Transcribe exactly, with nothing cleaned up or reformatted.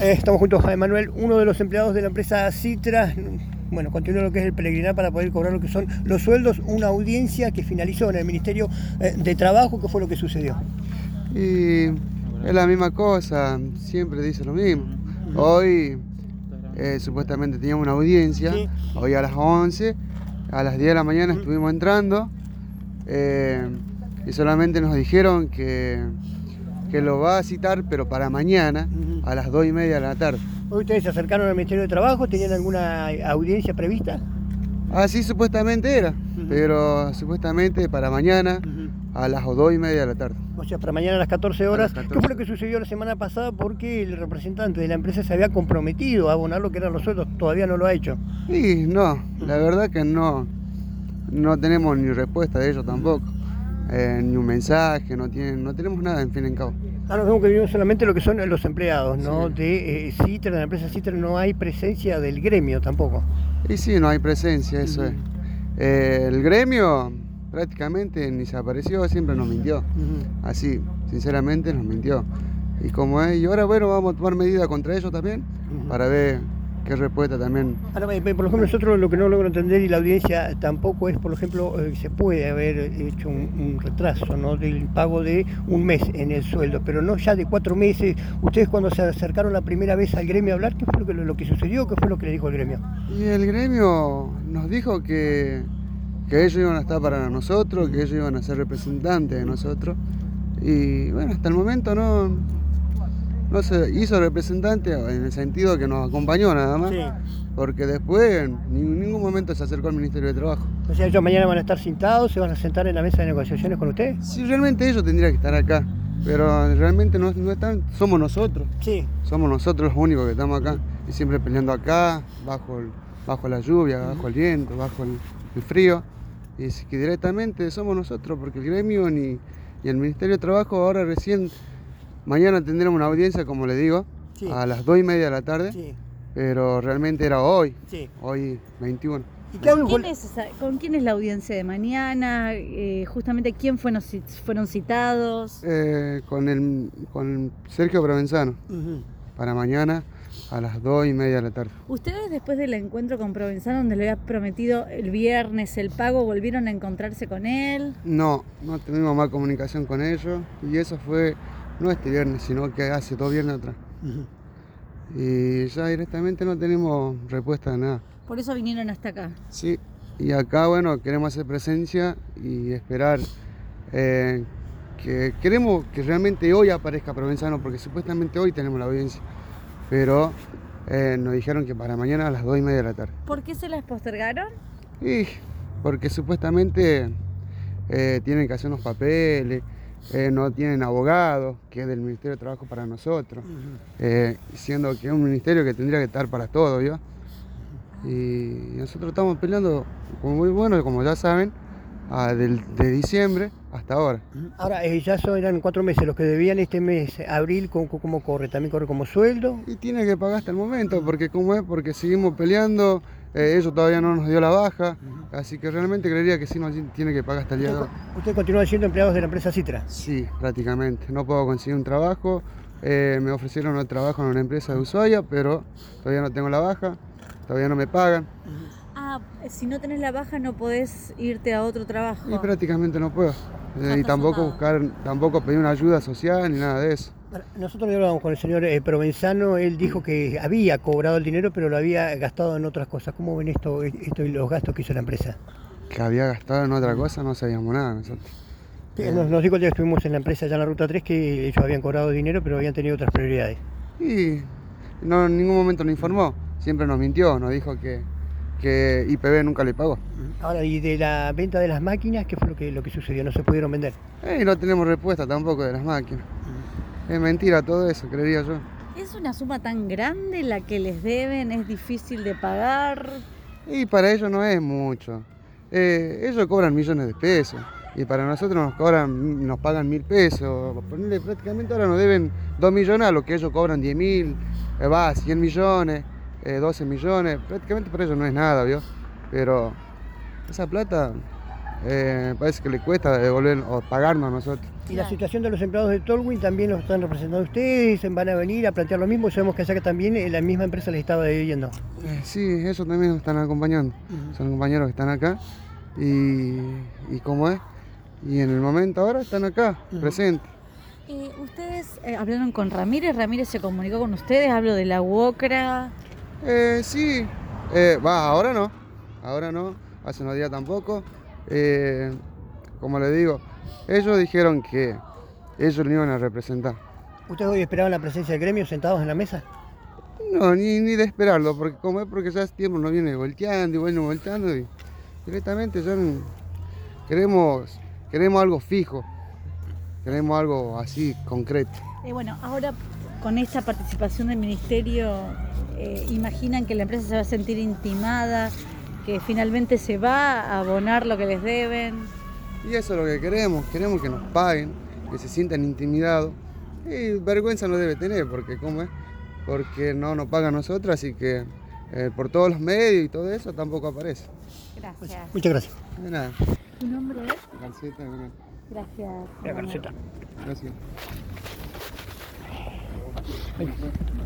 Eh, estamos juntos a Emanuel, uno de los empleados de la empresa Citra. Bueno, continúa lo que es el peregrinar para poder cobrar lo que son los sueldos. Una audiencia que finalizó en el Ministerio de Trabajo. ¿Qué fue lo que sucedió? Y es la misma cosa, siempre dice lo mismo. Hoy eh, supuestamente teníamos una audiencia, sí. Hoy a las once, a las diez de la mañana estuvimos entrando eh, y solamente nos dijeron que, que lo va a citar, pero para mañana a las dos y media de la tarde. ¿Hoy ustedes se acercaron al Ministerio de Trabajo? ¿Tenían alguna audiencia prevista? Así supuestamente era, uh-huh. pero supuestamente para mañana uh-huh. a las dos y media de la tarde. O sea, para mañana a las catorce horas. catorce. ¿Qué fue lo que sucedió la semana pasada? Porque el representante de la empresa se había comprometido a abonar lo que eran los sueldos, todavía no lo ha hecho. Sí, no, uh-huh. la verdad que no, no tenemos ni respuesta de ellos tampoco, eh, ni un mensaje, no, tienen, no tenemos nada, en fin y en cabo. Ahora vemos que vivimos solamente lo que son los empleados, ¿no? Sí. De eh, Citra, de la empresa Citra, no hay presencia del gremio tampoco. Y sí, no hay presencia, eso uh-huh. es. Eh, el gremio prácticamente ni se apareció, siempre nos mintió. Uh-huh. Así, sinceramente nos mintió. Y como es, y ahora bueno, vamos a tomar medidas contra ellos también, uh-huh. para ver qué respuesta también. Ahora, por ejemplo, nosotros lo que no logro entender, y la audiencia tampoco, es, por ejemplo, eh, se puede haber hecho un, un retraso, ¿no?, del pago de un mes en el sueldo, pero no ya de cuatro meses. Ustedes, cuando se acercaron la primera vez al gremio a hablar, ¿qué fue lo que, lo que sucedió? ¿Qué fue lo que le dijo el gremio? Y el gremio nos dijo que, que ellos iban a estar para nosotros, que ellos iban a ser representantes de nosotros, y bueno, hasta el momento no... No se hizo representante en el sentido que nos acompañó nada más, sí. Porque después en ningún momento se acercó al Ministerio de Trabajo. O sea, ellos mañana van a estar sentados, se van a sentar en la mesa de negociaciones con ustedes. Sí, realmente ellos tendrían que estar acá, pero realmente no, no están, somos nosotros. Sí. Somos nosotros los únicos que estamos acá, y siempre peleando acá, bajo, el, bajo la lluvia, bajo el viento, bajo el, el frío. Y es que directamente somos nosotros, porque el gremio ni, y el Ministerio de Trabajo ahora recién... Mañana tendremos una audiencia, como le digo, sí. a las dos y media de la tarde, sí. pero realmente era hoy, sí. hoy veintiuno. ¿Y ¿Con, quién es esa, ¿Con quién es la audiencia de mañana? Eh, justamente, ¿quién fueron, fueron citados? Eh, con, el, con Sergio Provenzano, uh-huh. para mañana a las dos y media de la tarde. ¿Ustedes, después del encuentro con Provenzano, donde le había prometido el viernes el pago, volvieron a encontrarse con él? No, no tuvimos más comunicación con ellos, y eso fue... No este viernes, sino que hace dos viernes atrás. Uh-huh. Y ya directamente no tenemos respuesta de nada. ¿Por eso vinieron hasta acá? Sí, y acá, bueno, queremos hacer presencia y esperar eh, que queremos que realmente hoy aparezca Provenzano, porque supuestamente hoy tenemos la audiencia, pero eh, nos dijeron que para mañana a las dos y media de la tarde. ¿Por qué se las postergaron? Y porque supuestamente eh, tienen que hacer unos papeles. Eh, no tienen abogado, que es del Ministerio de Trabajo para nosotros, uh-huh. eh, siendo que es un ministerio que tendría que estar para todo, ¿vio? Uh-huh. Y nosotros estamos peleando, como muy bueno, como ya saben, a, del, de diciembre hasta ahora. Uh-huh. Ahora, eh, ya son, eran cuatro meses los que debían este mes, abril, ¿cómo, cómo corre? ¿También corre como sueldo? Y tiene que pagar hasta el momento, porque como es, porque seguimos peleando. Eh, eso todavía no nos dio la baja, uh-huh. así que realmente creería que sí nos tiene que pagar hasta el día de hoy. ¿Usted continúa siendo empleado de la empresa Citra? Sí, prácticamente. No puedo conseguir un trabajo. Eh, me ofrecieron un trabajo en una empresa de Ushuaia, pero todavía no tengo la baja, todavía no me pagan. Uh-huh. Ah, si no tenés la baja no podés irte a otro trabajo. Y prácticamente no puedo. Eh, y tampoco buscar, tampoco pedir una ayuda social ni nada de eso. Nosotros le hablábamos con el señor eh, Provenzano, él dijo que había cobrado el dinero, pero lo había gastado en otras cosas. ¿Cómo ven esto, esto y los gastos que hizo la empresa? Que había gastado en otra cosa, no sabíamos nada nosotros. Sí, nos, nos dijo el día que estuvimos en la empresa allá en la Ruta tres que ellos habían cobrado dinero, pero habían tenido otras prioridades. Y no, en ningún momento nos informó, siempre nos mintió, nos dijo que, que I P B nunca le pagó. Ahora, ¿y de la venta de las máquinas, qué fue lo que, lo que sucedió? ¿No se pudieron vender? Eh, no tenemos respuesta tampoco de las máquinas. Es mentira todo eso, creería yo. ¿Es una suma tan grande la que les deben? ¿Es difícil de pagar? Y para ellos no es mucho. Eh, ellos cobran millones de pesos y para nosotros nos cobran, nos pagan mil pesos. Ponerle, prácticamente ahora nos deben dos millones a lo que ellos cobran diez mil, eh, va, cien millones, eh, doce millones. Prácticamente para ellos no es nada, ¿vio? Pero esa plata eh, parece que le cuesta devolver o pagarnos a nosotros. Y la situación de los empleados de Tolwyn también los están representando ustedes, van a venir a plantear lo mismo, sabemos que allá que también eh, la misma empresa les estaba debiendo. Eh, sí, eso también nos están acompañando, uh-huh. Son compañeros que están acá y, y como es, y en el momento ahora están acá, uh-huh. presentes. Eh, ¿Ustedes eh, hablaron con Ramírez? ¿Ramírez se comunicó con ustedes? ¿Hablo de la UOCRA? Eh, sí, eh, va, ahora no, ahora no, hace unos días tampoco. Eh, como le digo, ellos dijeron que ellos lo iban a representar. ¿Ustedes hoy esperaban la presencia del gremio sentados en la mesa? No, ni, ni de esperarlo, porque como es porque ya hace tiempo nos viene volteando y bueno, volteando y directamente ya no, queremos, queremos algo fijo, queremos algo así concreto. Eh, bueno, ahora con esta participación del ministerio, eh, ¿imaginan que la empresa se va a sentir intimada, que finalmente se va a abonar lo que les deben? Y eso es lo que queremos, queremos que nos paguen, que se sientan intimidados. Y vergüenza no debe tener, porque ¿cómo es? Porque no nos pagan nosotros, así que eh, por todos los medios y todo eso tampoco aparece. Gracias. Muchas gracias. De nada. ¿Tu nombre es? Garceta, bueno. Gracias. La Garceta. Gracias. Ven.